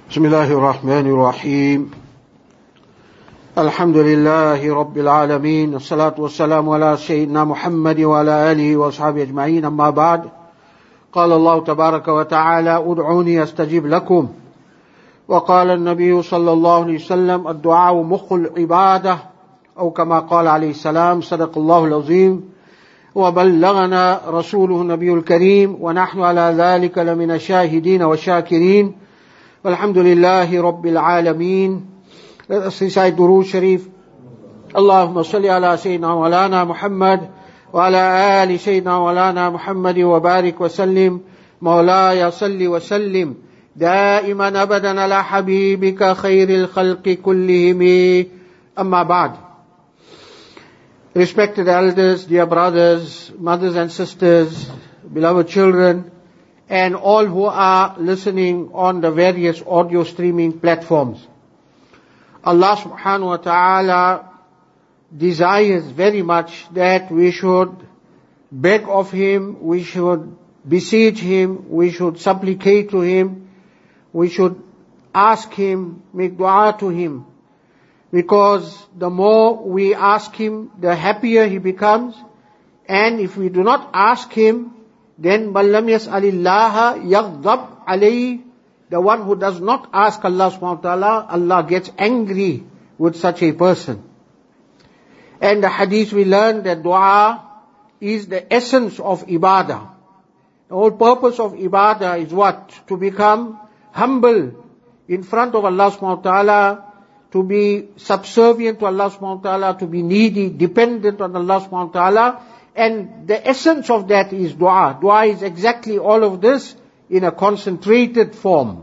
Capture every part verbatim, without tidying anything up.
بسم الله الرحمن الرحيم الحمد لله رب العالمين الصلاة والسلام على سيدنا محمد وعلى آله وأصحابه أجمعين أما بعد قال الله تبارك وتعالى ادعوني أستجب لكم وقال النبي صلى الله عليه وسلم الدعاء مخ العبادة أو كما قال عليه السلام صدق الله العظيم وبلغنا رسوله النبي الكريم ونحن على ذلك لمن الشاهدين والشاكرين والحمد لله رب العالمين. Let us recite Durood Sharif. اللهم صل على سيدنا مولانا محمد وعلى آل سيدنا مولانا محمد وبارك وسلم. مولاي صل وسلم دائما أبدا على حبيبك خير الخلق كلهم. أما بعد. Respected elders, dear brothers, mothers and sisters, beloved children, and all who are listening on the various audio streaming platforms. Allah subhanahu wa ta'ala desires very much that we should beg of Him, we should beseech Him, we should supplicate to Him, we should ask Him, make dua to Him. Because the more we ask Him, the happier He becomes. And if we do not ask Him, then مَنْ لَمْ يَسْأَلِ اللَّهَ يَغْضَبْ عَلَيْهِ. The one who does not ask Allah subhanahu wa ta'ala, Allah gets angry with such a person. And the hadith we learned that dua is the essence of ibadah. The whole purpose of ibadah is what? To become humble in front of Allah subhanahu wa ta'ala, to be subservient to Allah subhanahu wa ta'ala, to be needy, dependent on Allah subhanahu wa ta'ala. And the essence of that is dua. Dua is exactly all of this in a concentrated form.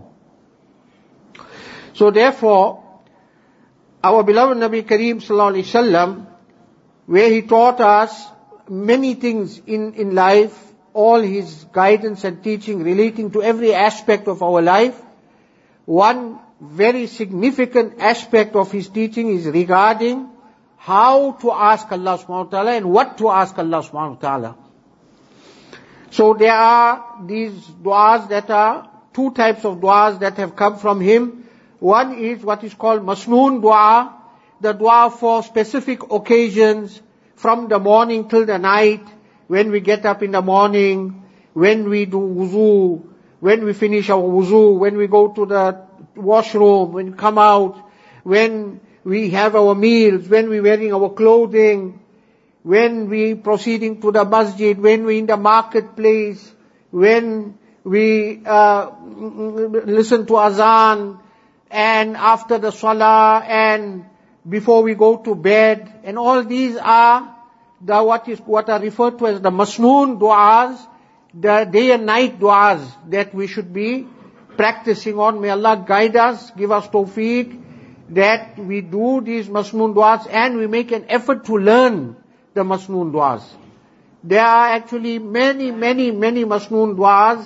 So therefore, our beloved Nabi Kareem sallallahu alaihi wasallam, where he taught us many things in, in life, all his guidance and teaching relating to every aspect of our life, one very significant aspect of his teaching is regarding how to ask Allah subhanahu wa ta'ala and what to ask Allah subhanahu wa ta'ala. So there are these du'as that are, two types of du'as that have come from him. One is what is called masnoon du'a, the du'a for specific occasions, from the morning till the night, when we get up in the morning, when we do wuzu, when we finish our wuzu, when we go to the washroom, when we come out, when we have our meals, when we're wearing our clothing, when we proceeding to the masjid, when we in the marketplace, when we uh, listen to azan, and after the salah, and before we go to bed, and all these are the what is what are referred to as the masnoon du'as, the day and night du'as that we should be practicing on. May Allah guide us, give us tawfiq, that we do these masnoon du'as and we make an effort to learn the masnoon du'as. There are actually many, many, many masnoon du'as.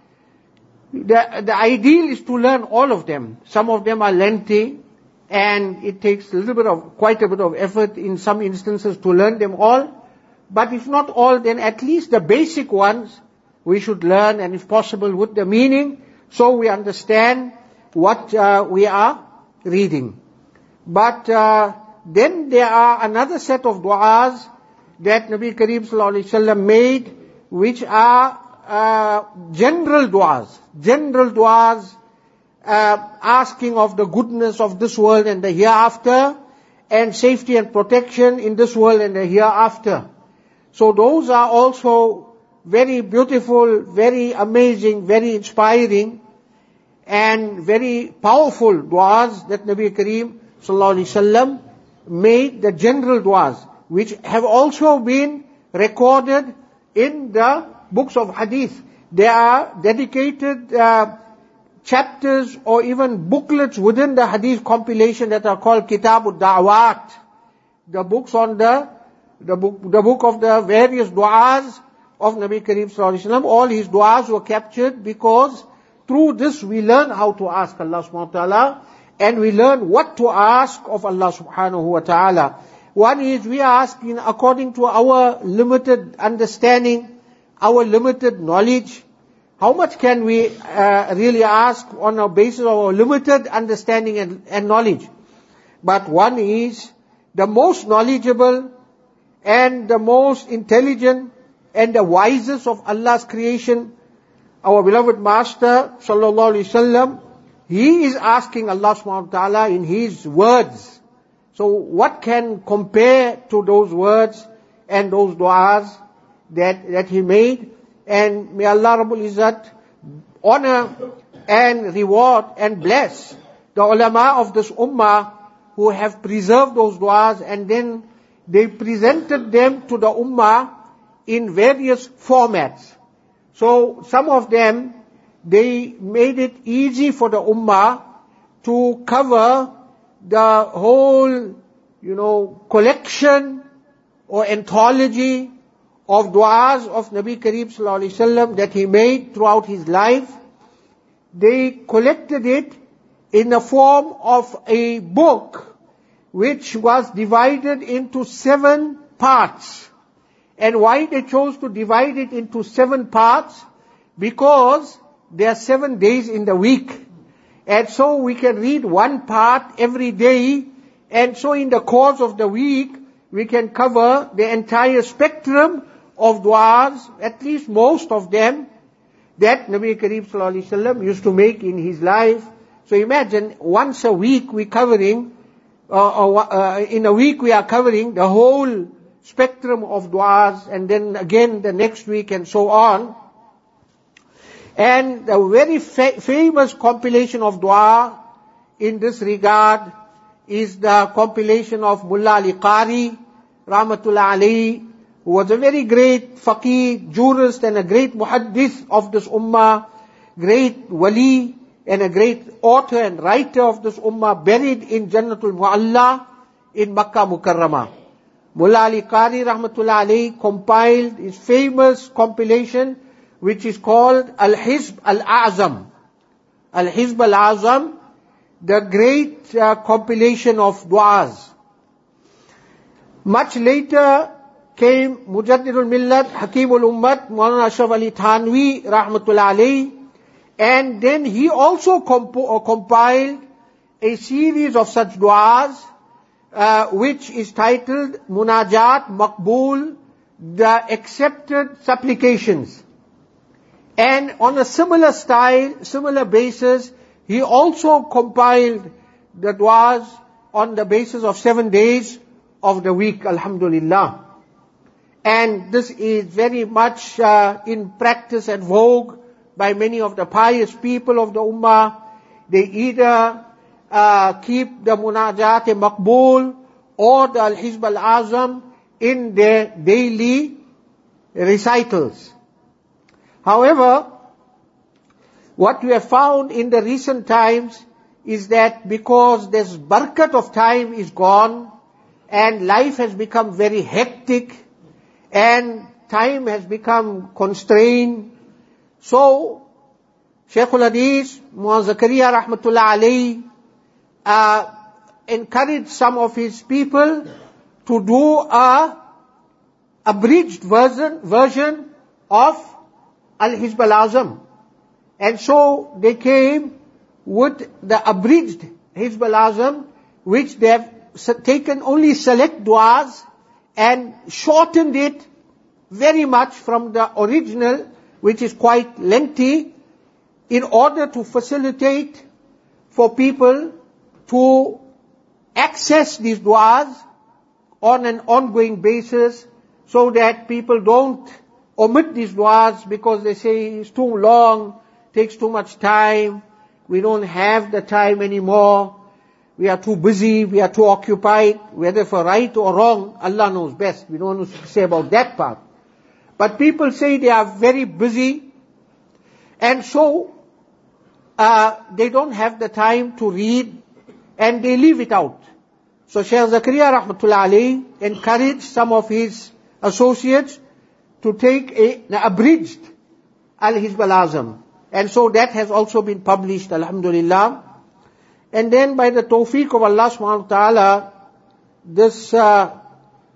The, the ideal is to learn all of them. Some of them are lengthy and it takes a little bit of, quite a bit of effort in some instances to learn them all. But if not all, then at least the basic ones we should learn, and if possible with the meaning, so we understand what uh, we are reading. But uh, then there are another set of du'as that Nabi Kareem sallallahu alaihi wasallam made, which are uh, general du'as. General du'as uh, asking of the goodness of this world and the hereafter, and safety and protection in this world and the hereafter. So those are also very beautiful, very amazing, very inspiring, and very powerful du'as that Nabi Kareem sallallahu alaihi wasallam made, the general du'as, which have also been recorded in the books of hadith. There are dedicated uh, chapters or even booklets within the hadith compilation that are called Kitabud Da'wat, the books on the the book, the book of the various du'as of Nabi Kareem sallallahu alaihi wasallam. All his du'as were captured because through this we learn how to ask Allah subhanahu wa ta'ala, and we learn what to ask of Allah subhanahu wa ta'ala. One is we are asking according to our limited understanding, our limited knowledge, how much can we uh, really ask on a basis of our limited understanding and, and knowledge? But one is the most knowledgeable and the most intelligent and the wisest of Allah's creation, our beloved Master sallallahu alaihi wasallam. He is asking Allah subhanahu wa ta'ala in His words. So what can compare to those words and those du'as that, that He made? And may Allah Rabbul Izzat honor and reward and bless the ulama of this ummah who have preserved those du'as, and then they presented them to the ummah in various formats. So some of them, they made it easy for the ummah to cover the whole, you know, collection or anthology of du'as of Nabi Kareem sallallahu alaihi wasallam that he made throughout his life. They collected it in the form of a book which was divided into seven parts. And why they chose to divide it into seven parts? Because there are seven days in the week. And so we can read one part every day. And so in the course of the week, we can cover the entire spectrum of du'as, at least most of them, that Nabi Kareem sallallahu alaihi wasallam used to make in his life. So imagine, once a week we're covering, uh, uh, in a week we are covering the whole spectrum of du'as, and then again the next week and so on. And a very fa- famous compilation of dua in this regard is the compilation of Mullah Ali Qari, Rahmatullah alayhi, who was a very great faqih, jurist, and a great muhaddith of this ummah, great wali, and a great author and writer of this ummah, buried in Jannatul Mu'alla in Makkah Mukarramah. Mullah Ali Qari Rahmatullah alayhi compiled his famous compilation, which is called Al-Hizb Al-A'zam. Al-Hizb Al-A'zam, the great uh, compilation of du'as. Much later came Mujaddidul Millat, Hakimul Ummat, Maulana Ashraf Ali Thanwi Rahmatullah alayhi, and then he also comp- compiled a series of such du'as, uh, which is titled Munajat Maqbool, the accepted supplications. And on a similar style, similar basis, he also compiled the du'as on the basis of seven days of the week, alhamdulillah. And this is very much uh, in practice and vogue by many of the pious people of the ummah. They either uh, keep the Munajat Maqbool or the Al-Hizb Al-Azam in their daily recitals. However, what we have found in the recent times is that because this barakat of time is gone and life has become very hectic and time has become constrained, so Shaykhul Hadith Muhammad Zakaria Rahmatullah alayhi uh, encouraged some of his people to do a abridged version, version of Al-Hizb Al-Azam. And so they came with the abridged Hizb Al-Azam, which they have taken only select du'as and shortened it very much from the original, which is quite lengthy, in order to facilitate for people to access these du'as on an ongoing basis, so that people don't omit these du'as because they say it's too long, takes too much time, we don't have the time anymore, we are too busy, we are too occupied, whether for right or wrong, Allah knows best. We don't want to say about that part. But people say they are very busy, and so uh, they don't have the time to read, and they leave it out. So Shaykh Zakaria Rahmatullah alayhi encouraged some of his associates to take a, an abridged Al-Hizb Al-Azam. And so that has also been published, alhamdulillah. And then by the tawfiq of Allah subhanahu wa ta'ala, this uh,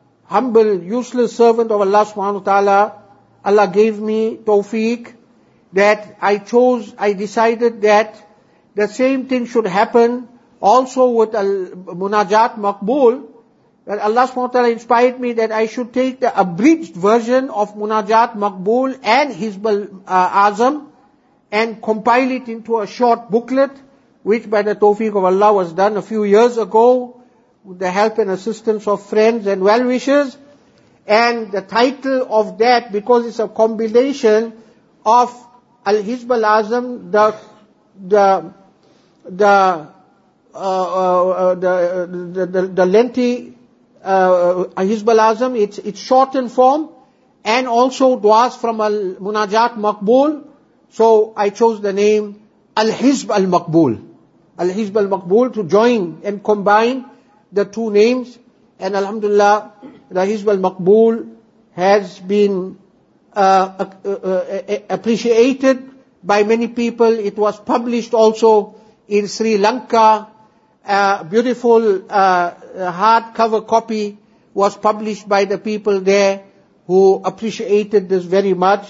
humble, useless servant of Allah subhanahu wa ta'ala, Allah gave me tawfiq, that I chose, I decided that the same thing should happen also with Al-Munajat Maqbool, that Allah subhanahu wa ta'ala inspired me that I should take the abridged version of Munajat Maqbool and Hizb al-Azam and compile it into a short booklet, which by the tawfiq of Allah was done a few years ago with the help and assistance of friends and well-wishers. And the title of that, because it's a combination of Al-Hizb al-Azam, the, the, the, uh, uh, the, the, the, the lengthy uh, Hizb al-Azam, it's, it's shortened form, and also du'as from Al-Munajat Maqbool. So I chose the name Al-Hizb al-Maqbool. Al-Hizb al-Maqbool, to join and combine the two names. And Alhamdulillah, the Hizb al-Maqbool has been uh, uh, uh, appreciated by many people. It was published also in Sri Lanka. A beautiful uh, hardcover copy was published by the people there who appreciated this very much.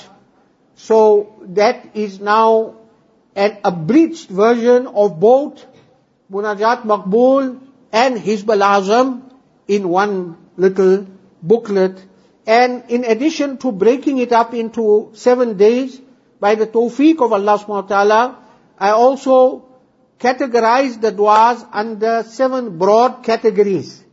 So that is now an abridged version of both Munajat Maqbool and Hizb al-Azam in one little booklet. And in addition to breaking it up into seven days, by the tawfiq of Allah subhanahu wa ta'ala, I also categorized the du'as under seven broad categories.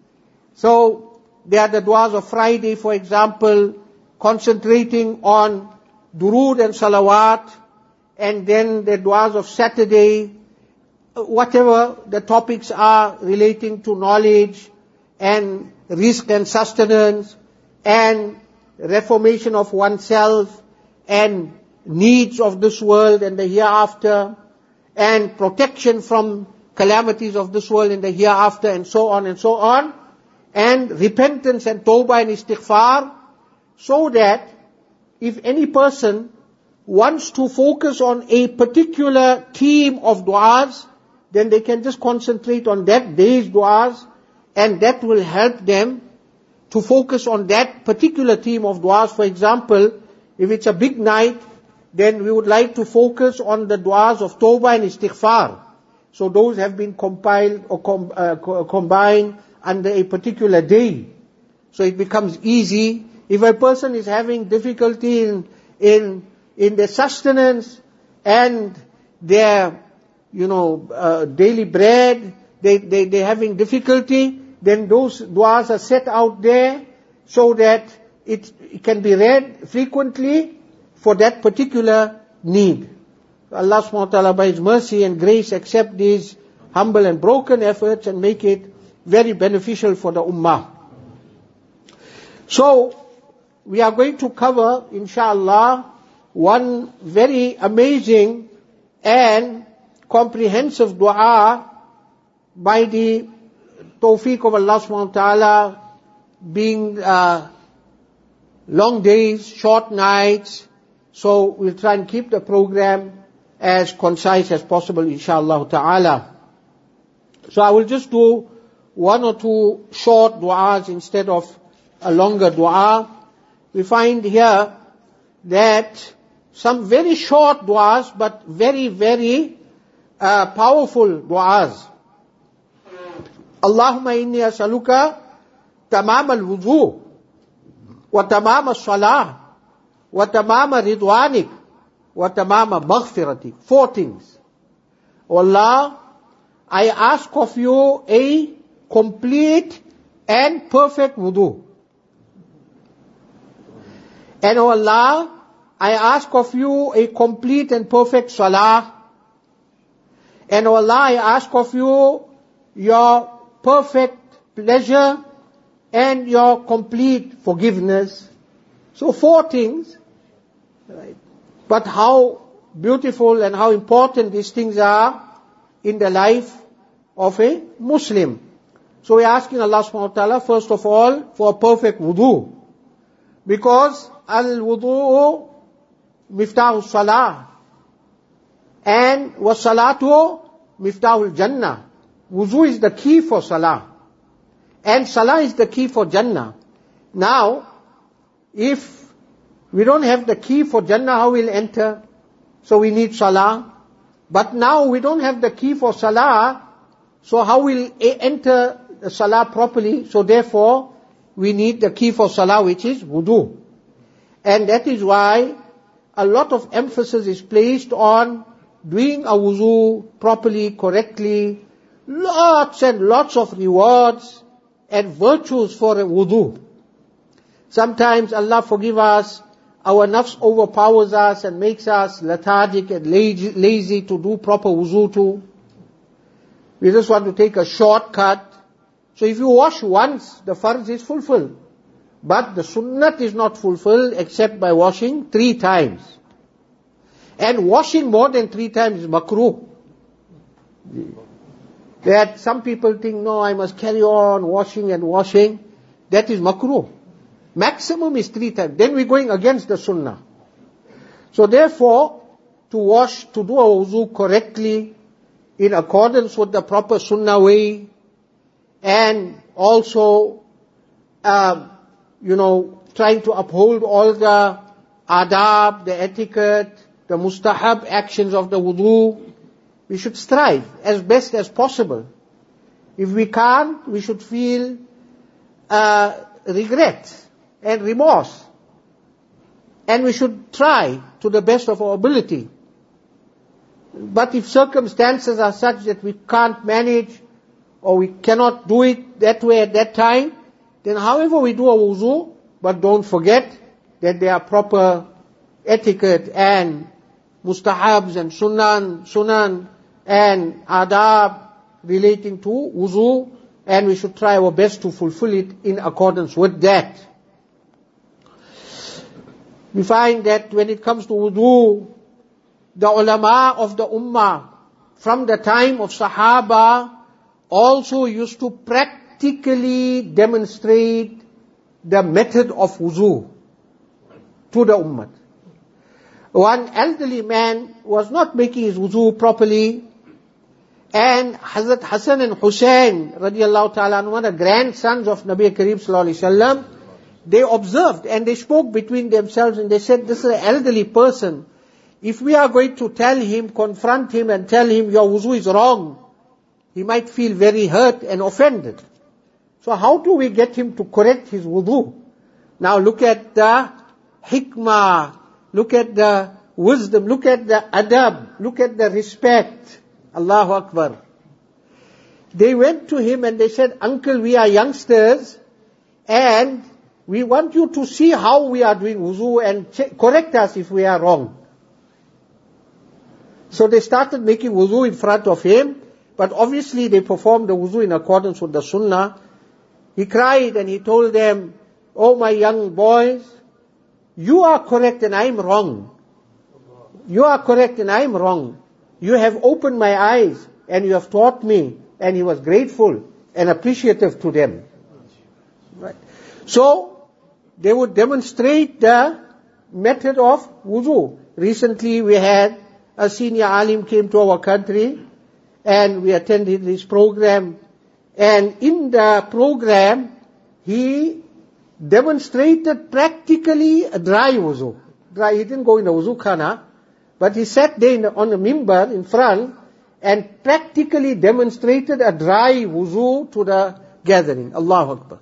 So, there are the du'as of Friday, for example, concentrating on durood and salawat, and then the du'as of Saturday, whatever the topics are relating to knowledge and risk and sustenance and reformation of oneself and needs of this world and the hereafter and protection from calamities of this world and the hereafter and so on and so on, and repentance and tawbah and istighfar, so that if any person wants to focus on a particular theme of du'as, then they can just concentrate on that day's du'as, and that will help them to focus on that particular theme of du'as. For example, if it's a big night, then we would like to focus on the du'as of tawbah and istighfar. So those have been compiled or com, uh, co- combined under a particular day. So it becomes easy. If a person is having difficulty in, in, in their sustenance and their, you know, uh, daily bread, they, they, they're having difficulty, then those du'as are set out there so that it, it can be read frequently for that particular need. Allah subhanahu wa ta'ala by His mercy and grace accept these humble and broken efforts and make it very beneficial for the ummah. So, we are going to cover, inshallah, one very amazing and comprehensive dua by the tawfiq of Allah subhanahu wa ta'ala, being uh, long days, short nights. So we'll try and keep the program as concise as possible, inshallah ta'ala. So I will just do one or two short du'as instead of a longer du'a. We find here that some very short du'as, but very, very uh, powerful du'as. Allahumma inni as'aluka tamam al-wudu wa tamam al-salah wa tamam ridwanik wa tamam maghfiratik. Four things. O Allah, I ask of you a complete and perfect wudu. And O Allah, I ask of you a complete and perfect salah. And O Allah, I ask of you your perfect pleasure and your complete forgiveness. So four things. Right. But how beautiful and how important these things are in the life of a Muslim. So we're asking Allah subhanahu wa ta'ala, first of all, for a perfect wudu. Because al-wudu miftahu salah. And was salatu miftahu jannah. Wudu is the key for salah. And salah is the key for jannah. Now, if we don't have the key for jannah, how we'll enter? so we need salah. But now we don't have the key for salah, so how will we enter the salah properly? So therefore, we need the key for salah, which is wudu. And that is why a lot of emphasis is placed on doing a wudu properly, correctly. Lots and lots of rewards and virtues for a wudu. Sometimes, Allah forgive us, our nafs overpowers us and makes us lethargic and lazy, lazy to do proper wudu too. We just want to take a shortcut. So if you wash once, the farz is fulfilled. But the sunnat is not fulfilled except by washing three times. And washing more than three times is makruh. That some people think, no, I must carry on washing and washing. That is makruh. Maximum is three times. Then we're going against the sunnah. So therefore, to wash, to do our wuzu correctly, in accordance with the proper sunnah way, and also, uh, you know, trying to uphold all the adab, the etiquette, the mustahab actions of the wudu, we should strive as best as possible. If we can't, we should feel uh, regret and remorse. And we should try to the best of our ability. But if circumstances are such that we can't manage, or we cannot do it that way at that time, then however we do our wuzu, but don't forget that there are proper etiquette and mustahabs and sunan, sunan and adab relating to wuzu, and we should try our best to fulfill it in accordance with that. We find that when it comes to wudu, the ulama of the ummah from the time of Sahaba also used to practically demonstrate the method of wuzu to the ummah. One elderly man was not making his wuzu properly, and Hazrat Hassan and Hussein radiallahu ta'ala anhu, the grandsons of Nabi Kareem sallallahu alaihi wasallam, they observed and they spoke between themselves and they said, this is an elderly person. If we are going to tell him, confront him and tell him your wuzu is wrong, he might feel very hurt and offended. So how do we get him to correct his wudu? Now look at the hikmah, look at the wisdom, look at the adab, look at the respect. Allahu Akbar. They went to him and they said, uncle, we are youngsters and we want you to see how we are doing wuzu and ch- correct us if we are wrong. So they started making wuzu in front of him, but obviously they performed the wuzu in accordance with the sunnah. He cried and he told them, oh my young boys, you are correct and I am wrong. You are correct and I am wrong. You have opened my eyes and you have taught me. And he was grateful and appreciative to them. Right. So, they would demonstrate the method of wuzu. Recently we had a senior alim came to our country and we attended his program. And in the program, he demonstrated practically a dry wuzu. Dry, he didn't go in the wuzu khana, but he sat there in the, on the mimbar in front and practically demonstrated a dry wuzu to the gathering. Allahu Akbar.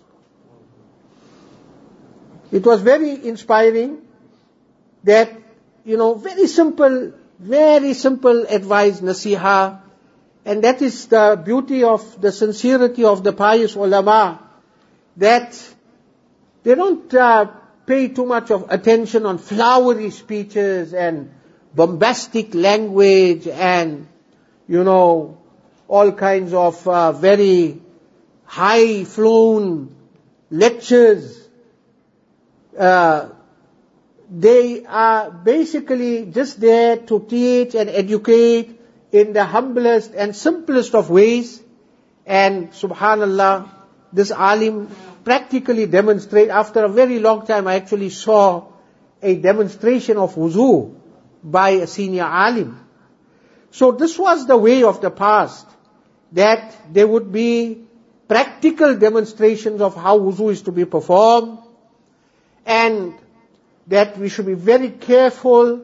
It was very inspiring that, you know, very simple, very simple advice, nasiha, and that is the beauty of the sincerity of the pious ulama, that they don't uh, pay too much of attention on flowery speeches and bombastic language and, you know, all kinds of uh, very high-flown lectures. Uh, they are basically just there to teach and educate in the humblest and simplest of ways. And subhanallah, this alim practically demonstrate, after a very long time I actually saw a demonstration of wuzu by a senior alim. So this was the way of the past, that there would be practical demonstrations of how wuzu is to be performed, and that we should be very careful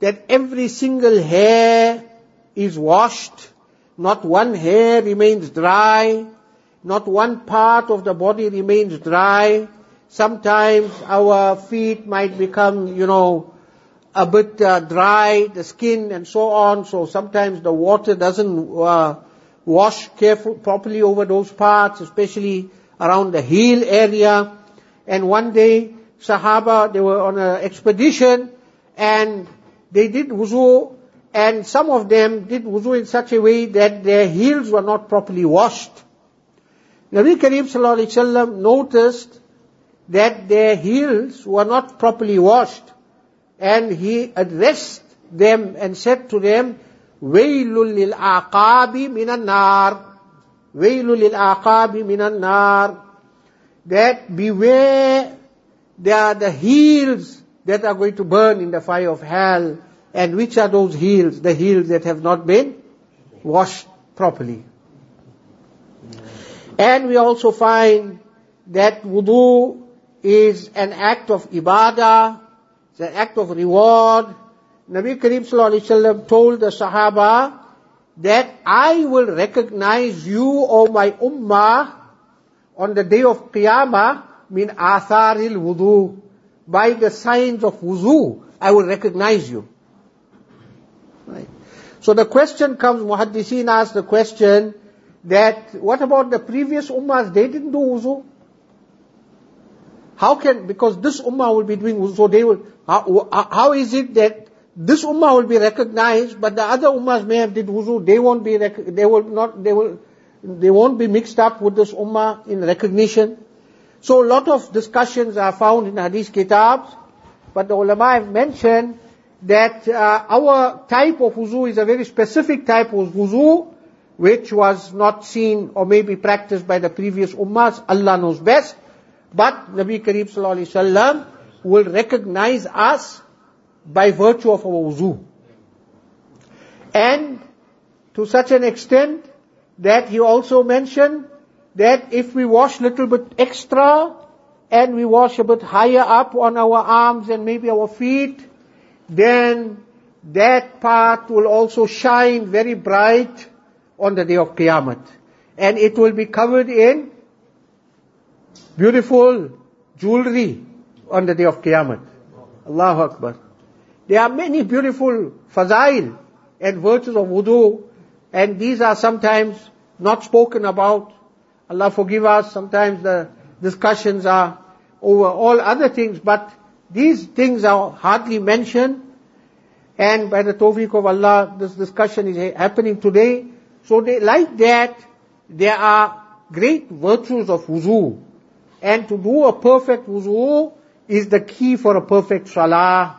that every single hair is washed, not one hair remains dry, not one part of the body remains dry. Sometimes our feet might become, you know, a bit uh, dry, the skin and so on, so sometimes the water doesn't uh, wash careful, properly over those parts, especially around the heel area. And one day, Sahaba, they were on an expedition, and they did wuzu, and some of them did wuzu in such a way that their heels were not properly washed. Nabi Kareem Sallallahu Alaihi Wasallam noticed that their heels were not properly washed, and he addressed them and said to them, Waylul lil aqabi minan nar. Waylul lil aqabi minan nar. That beware, they are the heels that are going to burn in the fire of hell. And which are those heels? The heels that have not been washed properly. And we also find that wudu is an act of ibadah, it's an act of reward. Nabi Kareem Sallallahu Alaihi Wasallam told the Sahaba that I will recognize you, O my ummah, on the day of Qiyamah, min atharil wudu. By the signs of wuzu, I will recognize you. Right. So the question comes, Muhaddiseen ask the question, that what about the previous ummahs, they didn't do wuzu? How can, because this ummah will be doing wuzu, so they will, how, how is it that this ummah will be recognized, but the other ummahs may have did wuzu, they won't be, they will not, they will, they won't be mixed up with this ummah in recognition. So a lot of discussions are found in hadith kitabs, but the ulama have mentioned that uh, our type of wuzu is a very specific type of wuzu, which was not seen or maybe practiced by the previous ummahs. Allah knows best. But Nabi Kareem Sallallahu Alaihi Wasallam will recognize us by virtue of our wuzu. And to such an extent that he also mentioned that if we wash a little bit extra and we wash a bit higher up on our arms and maybe our feet, then that part will also shine very bright on the day of Qiyamah. And it will be covered in beautiful jewelry on the day of Qiyamah. Allahu Akbar. There are many beautiful fazail and virtues of wudu, and these are sometimes not spoken about. Allah forgive us, sometimes the discussions are over all other things, but these things are hardly mentioned, and by the tawfiq of Allah, this discussion is happening today. So they, like that, there are great virtues of wuzu. And to do a perfect wuzu is the key for a perfect salah.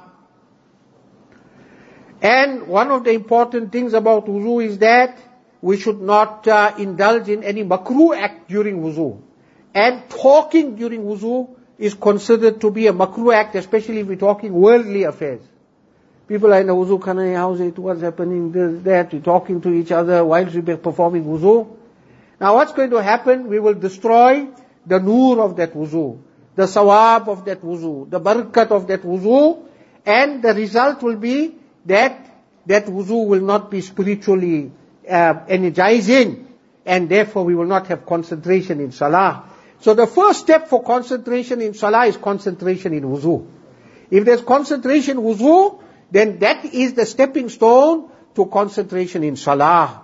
And one of the important things about wuzu is that we should not uh, indulge in any makruh act during wuzu. And talking during wuzu is considered to be a makruh act, especially if we're talking worldly affairs. People are in the wuzu khana, how's it, what's happening, this, that, we're talking to each other whilst we're performing wuzu. Now what's going to happen? We will destroy the nur of that wuzu, the sawab of that wuzu, the barakat of that wuzu, and the result will be that that wuzu will not be spiritually uh, energizing, and therefore we will not have concentration in salah. So the first step for concentration in salah is concentration in wuzu. If there's concentration in wuzu, then that is the stepping stone to concentration in salah.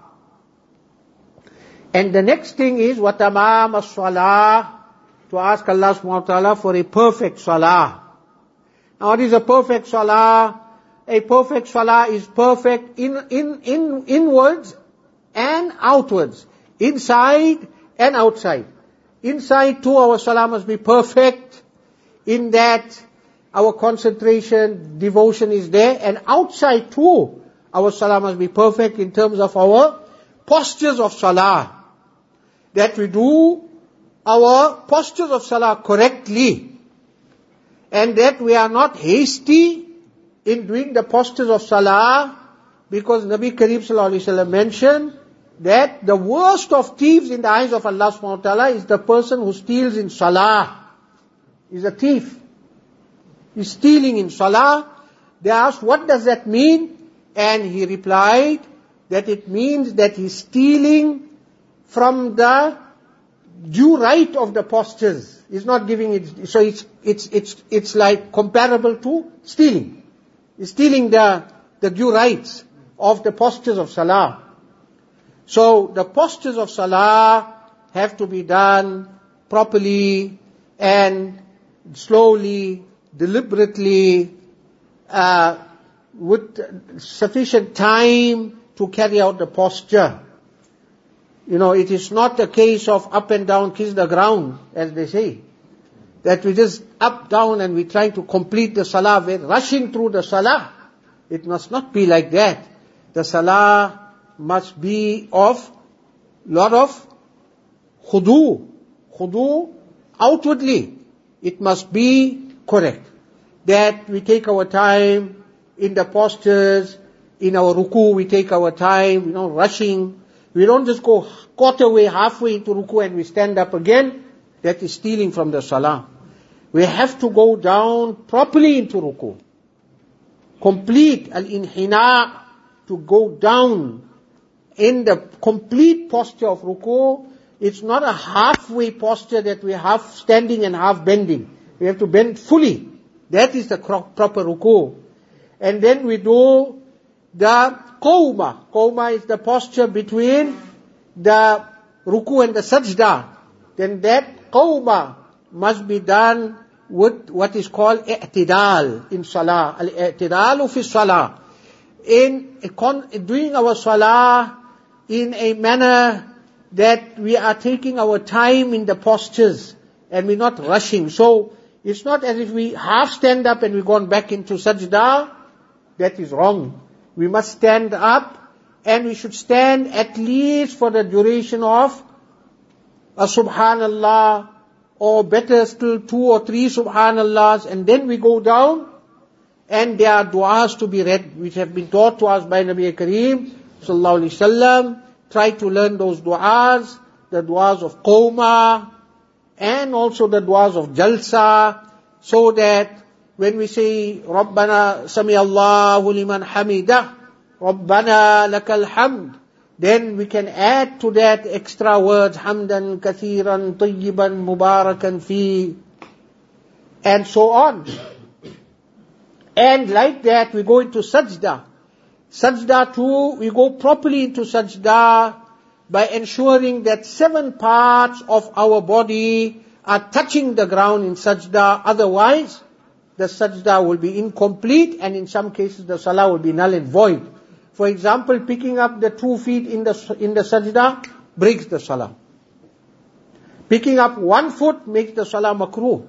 And the next thing is, وَتَمَامَ الصَّلَاةِ, to ask Allah subhanahu wa ta'ala for a perfect salah. Now what is a perfect salah? A perfect salah is perfect in, in, in, inwards and outwards. Inside and outside. Inside too, our salah must be perfect, in that our concentration, devotion is there, and outside too, our salah must be perfect in terms of our postures of salah. That we do our postures of salah correctly, and that we are not hasty in doing the postures of salah, because Nabi Kareem Sallallahu Alaihi Wasallam mentioned that the worst of thieves in the eyes of Allah subhanahu wa ta'ala is the person who steals in salah. He's a thief. He's stealing in salah. They asked, what does that mean? And he replied that it means that he's stealing from the due right of the postures. He's not giving it, so it's, it's, it's, it's like comparable to stealing. He's stealing the, the due rights of the postures of salah. So the postures of salah have to be done properly and slowly, deliberately, uh, with sufficient time to carry out the posture. You know, it is not a case of up and down, kiss the ground, as they say. That we just up, down and we try to complete the salah, we're rushing through the salah. It must not be like that. The salah must be of lot of khudu. Khudu outwardly. It must be correct. That we take our time in the postures, in our ruku we take our time, we're not rushing. We don't just go quarter way, halfway into ruku and we stand up again. That is stealing from the salah. We have to go down properly into ruku. Complete al-inhina, to go down in the complete posture of ruku. It's not a halfway posture that we half standing and half bending. We have to bend fully. That is the proper ruku. And then we do the qawma. Qawma is the posture between the ruku and the sajda. Then that qawma must be done with what is called i'tidal in salah. Al-i'tidalu fi salah. In doing our salah in a manner that we are taking our time in the postures and we're not rushing. So it's not as if we half stand up and we've gone back into sajda. That is wrong. We must stand up and we should stand at least for the duration of a subhanallah, or better still two or three subhanallahs, and then we go down and there are du'as to be read which have been taught to us by Nabi Kareem sallallahu alaihi wasallam. Try to learn those du'as, the du'as of qawma and also the du'as of jalsa, so that when we say Rabbana Sami Allahu liman hamidah, Rabbana lakal hamd, then we can add to that extra words, hamdan kathiran tayyiban mubarakan fi, and so on. And like that we go into sajda. Sajda too, we go properly into sajda by ensuring that seven parts of our body are touching the ground in sajda. Otherwise, the sajda will be incomplete, and in some cases the salah will be null and void. For example, picking up the two feet in the in the sajda breaks the salah. Picking up one foot makes the salah makruh.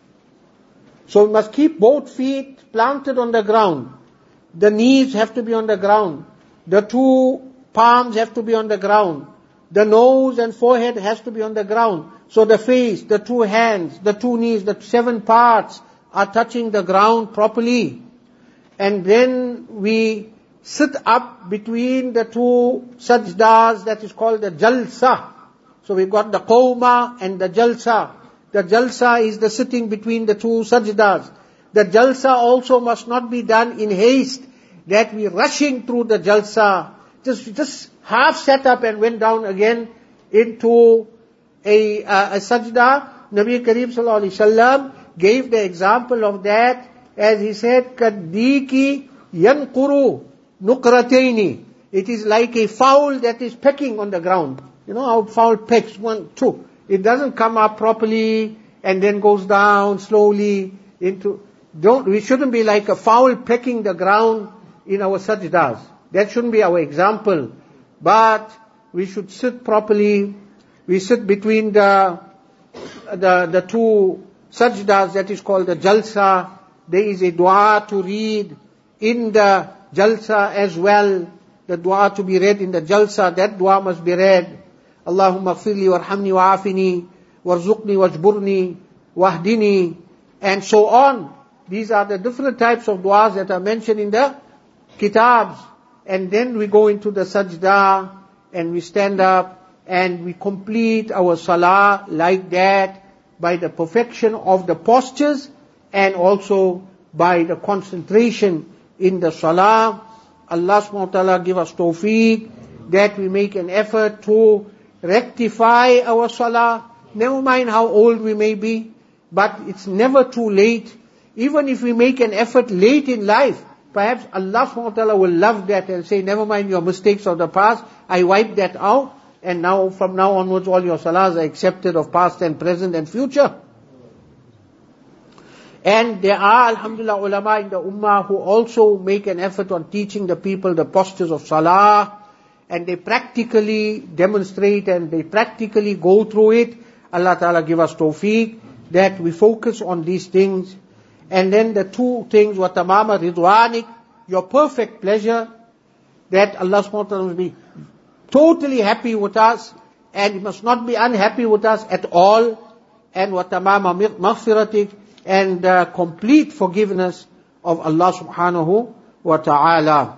So we must keep both feet planted on the ground. The knees have to be on the ground. The two palms have to be on the ground. The nose and forehead has to be on the ground. So the face, the two hands, the two knees, the seven parts are touching the ground properly. And then we sit up between the two sajdas, that is called the jalsa. So we've got the qawma and the jalsa. The jalsa is the sitting between the two sajdas. The jalsa also must not be done in haste, that we rushing through the jalsa. Just, just half sat up and went down again into a, uh, a sajda. Nabi Kareem sallallahu alaihi wasallam gave the example of that as he said, Kaddiki yankuru nukrataini. It is like a fowl that is pecking on the ground. You know how fowl pecks, one, two. It doesn't come up properly and then goes down slowly into, don't, we shouldn't be like a fowl pecking the ground in our sajdas. That shouldn't be our example. But we should sit properly. We sit between the, the, the two sajdas, that is called the jalsa. There is a dua to read in the jalsa as well. The dua to be read in the jalsa, that dua must be read. Allahumma gfirli warhamni wa'afini warzuqni wajburni wahdini, and so on. These are the different types of duas that are mentioned in the kitabs. And then we go into the sajda and we stand up and we complete our salah like that by the perfection of the postures and also by the concentration in the salah. Allah subhanahu wa ta'ala give us tawfiq that we make an effort to rectify our salah. Never mind how old we may be, but it's never too late. Even if we make an effort late in life, perhaps Allah subhanahu wa ta'ala will love that and say, never mind your mistakes of the past, I wiped that out, and now from now onwards all your salahs are accepted of past and present and future. And there are, alhamdulillah, ulama in the ummah who also make an effort on teaching the people the postures of salah, and they practically demonstrate and they practically go through it. Allah Ta'ala give us tawfiq that we focus on these things. And then the two things, وَتَمَامَ رِضْوَانِكَ, your perfect pleasure, that Allah subhanahu wa ta'ala must be totally happy with us, and He must not be unhappy with us at all. And وَتَمَامَ مَغْفِرَتِكَ, and uh, complete forgiveness of Allah subhanahu wa ta'ala.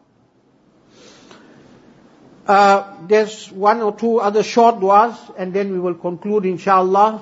Uh, there's one or two other short du'as, and then we will conclude inshallah.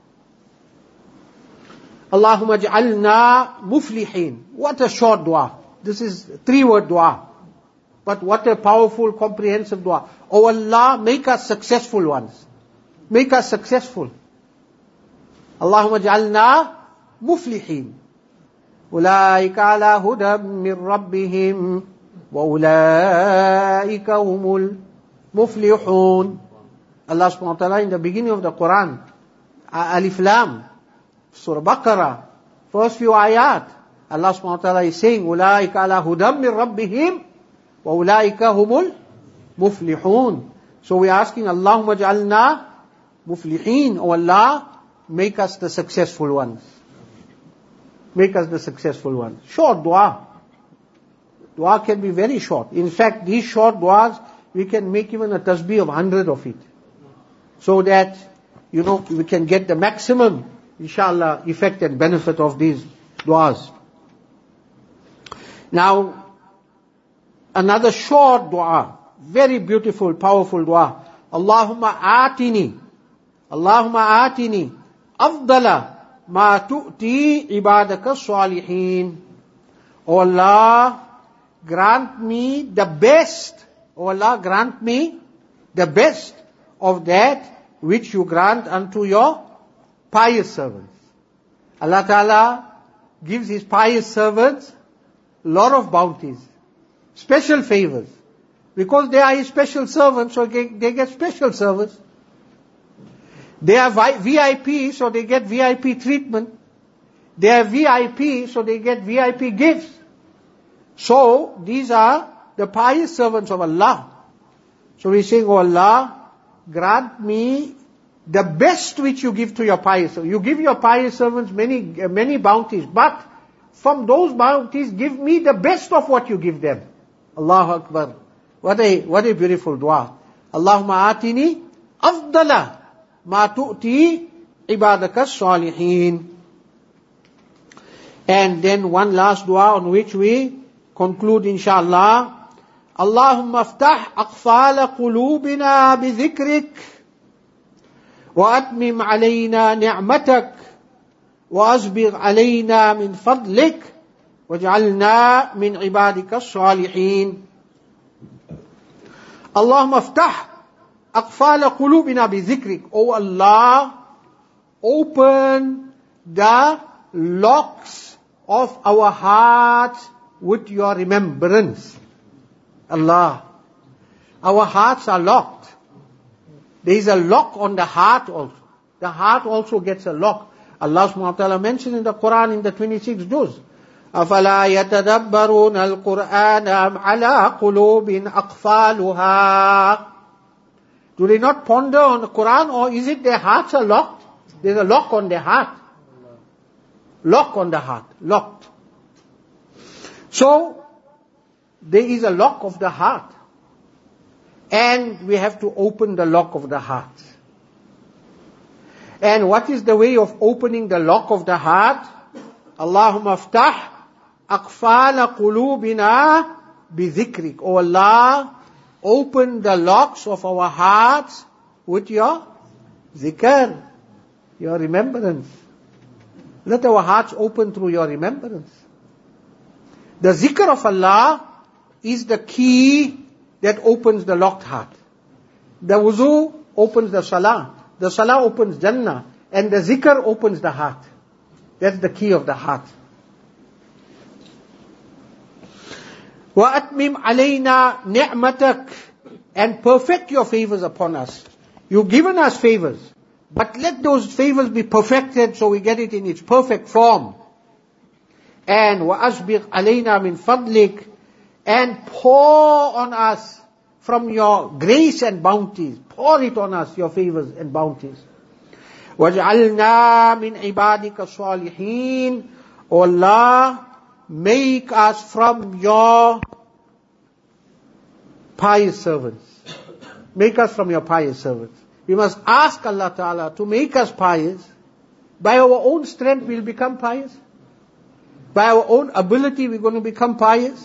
Allahumma ja'alna muflihin. What a short dua. This is three word dua. But what a powerful, comprehensive dua. Oh Allah, make us successful ones. Make us successful. Allahumma ja'alna muflihin. Ulaika ala hudam min rabbihim. Wa ulaika humul muflihun. Allah subhanahu wa ta'ala in the beginning of the Quran, Alif Lam, Surah Baqarah, first few ayat, Allah subhanahu wa ta'ala is saying, أُولَٰئِكَ عَلَىٰ هُدًى مِّن رَبِّهِمْ وَأُولَٰئِكَ هُمُ الْمُفْلِحُونَ. So we are asking, Allahumma ja'alna muflihin. Oh Allah, make us the successful ones. Make us the successful ones. Short dua. Dua can be very short. In fact, these short duas, we can make even a tasbih of hundred of it. So that, you know, we can get the maximum, inshallah, effect and benefit of these du'as. Now, another short du'a, very beautiful, powerful du'a. Allahumma atini, Allahumma atini, afdala ma tu'ti ibadaka salihin. O Allah, grant me the best, O Allah, grant me the best of that which you grant unto your pious servants. Allah Ta'ala gives His pious servants a lot of bounties, special favors. Because they are His special servants, so they get special service. They are V I P, so they get V I P treatment. They are V I P, so they get V I P gifts. So, these are the pious servants of Allah. So we say, Oh Allah, grant me the best which you give to your pious servants. You give your pious servants many, many bounties, but from those bounties, give me the best of what you give them. Allahu Akbar. What a, what a beautiful dua. Allahumma atini afdala ma tu'ti ibadaka salihin. And then one last dua on which we conclude inshallah. Allahumma aftah aqfala qulubina bi dhikrik. وَأَتْمِمْ عَلَيْنَا نِعْمَتَكَ وَأَزْبِغْ عَلَيْنَا مِنْ فَضْلِكَ وَاجْعَلْنَا مِنْ عِبَادِكَ الصَّالِحِينَ. اللهم افتح أقفال قلوبنا بذكرك. O Allah, open the locks of our hearts with your remembrance. Allah, our hearts are locked. There is a lock on the heart also. The heart also gets a lock. Allah subhanahu wa ta'ala mentioned in the Quran in the twenty-sixth juz, أَفَلَا يَتَدَبَّرُونَ الْقُرْآنَ أَمْ عَلَىٰ قُلُوبٍ أَقْفَالُهَا. Do they not ponder on the Quran, or is it their hearts are locked? There's a lock on their heart. Lock on the heart. Locked. So, there is a lock of the heart. And we have to open the lock of the heart. And what is the way of opening the lock of the heart? Allahumma aftah aqfala qulubina bidhikrik. O Allah, open the locks of our hearts with your zikr, your remembrance. Let our hearts open through your remembrance. The zikr of Allah is the key that opens the locked heart. The wuzu opens the salah. The salah opens Jannah. And the zikr opens the heart. That's the key of the heart. وَأَتْمِمْ عَلَيْنَا نِعْمَتَكَ, and perfect your favors upon us. You've given us favors, but let those favors be perfected so we get it in its perfect form. And وَأَسْبِغْ عَلَيْنَا مِنْ فَضْلِكَ, and pour on us from your grace and bounties. Pour it on us, your favors and bounties. وَجْعَلْنَا مِنْ عِبَادِكَ الصَّالِحِينَ. O Allah, make us from your pious servants. Make us from your pious servants. We must ask Allah Ta'ala to make us pious. By our own strength we'll become pious. By our own ability we're going to become pious.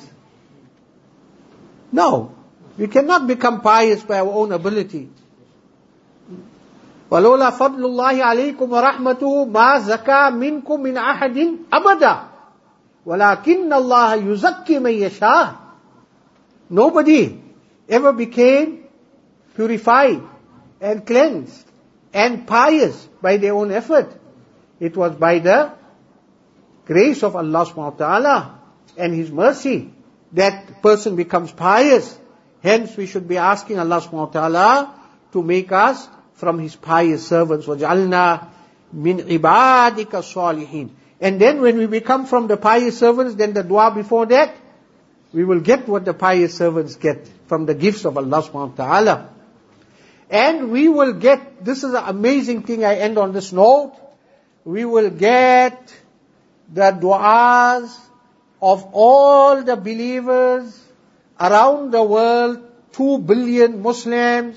No, we cannot become pious by our own ability. وَلَوْلَا فَضْلُ اللَّهِ عَلَيْكُمْ وَرَحْمَتُهُ مَا زَكَى مِنْكُمْ مِنْ أَحَدٍ أَبَدًا وَلَكِنَّ اللَّهَ يُزَكِّي مَنْ يَشَاءُ. Nobody ever became purified and cleansed and pious by their own effort. It was by the grace of Allah subhanahu wa ta'ala and His mercy that person becomes pious. Hence we should be asking Allah subhanahu wa ta'ala to make us from His pious servants. وَجْعَلْنَا مِنْ عِبَادِكَ الصَّالِحِينَ. And then when we become from the pious servants, then the dua before that, we will get what the pious servants get from the gifts of Allah subhanahu wa ta'ala. And we will get, this is an amazing thing, I end on this note, we will get the du'as of all the believers around the world, two billion Muslims,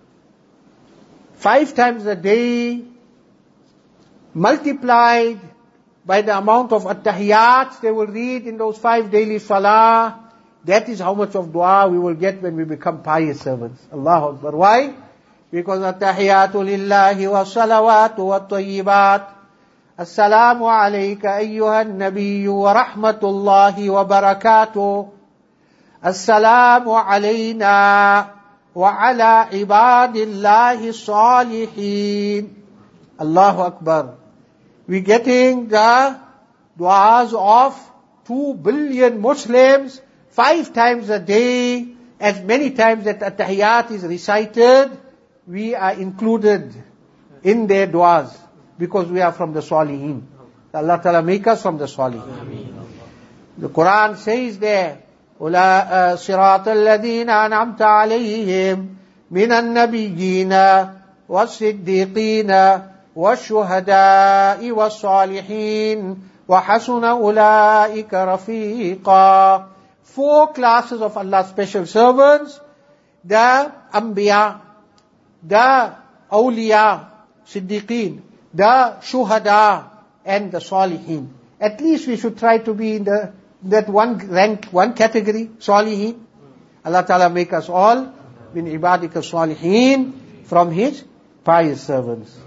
five times a day, multiplied by the amount of at-tahiyyats they will read in those five daily salah. That is how much of dua we will get when we become pious servants. Allahu Akbar. Why? Because at-tahiyyatu lillahi wa salawatu wa tayyibat. Assalamu alayka ayyuhan nabiyyu wa rahmatullahi wa barakatuh. Assalamu alayna wa ala ibadillahi salihin. Allahu Akbar. We're getting the du'as of two billion Muslims five times a day. As many times that at-tahiyyat is recited, we are included in their du'as because we are from the Salihin. Allah Ta'ala make us from the Salihin. The Quran says there, أُولَٰئِكَ صِرَاطَ الَّذِينَ أَنْعَمْتَ عَلَيْهِمْ مِنَ النَّبِيِّينَ وَالصِّدِّيقِينَ وَالشُّهَدَاءِ وَالصَّالِحِينَ وَحَسُنَ أُولَٰئِكَ رَفِيقًا. Four classes of Allah's special servants: the Anbiya, the Awliya, Siddiqeen, the Shuhada, and the Salihin. At least we should try to be in the that one rank, one category, Salihin. Allah Ta'ala make us all min ibadika salihin, from His pious servants.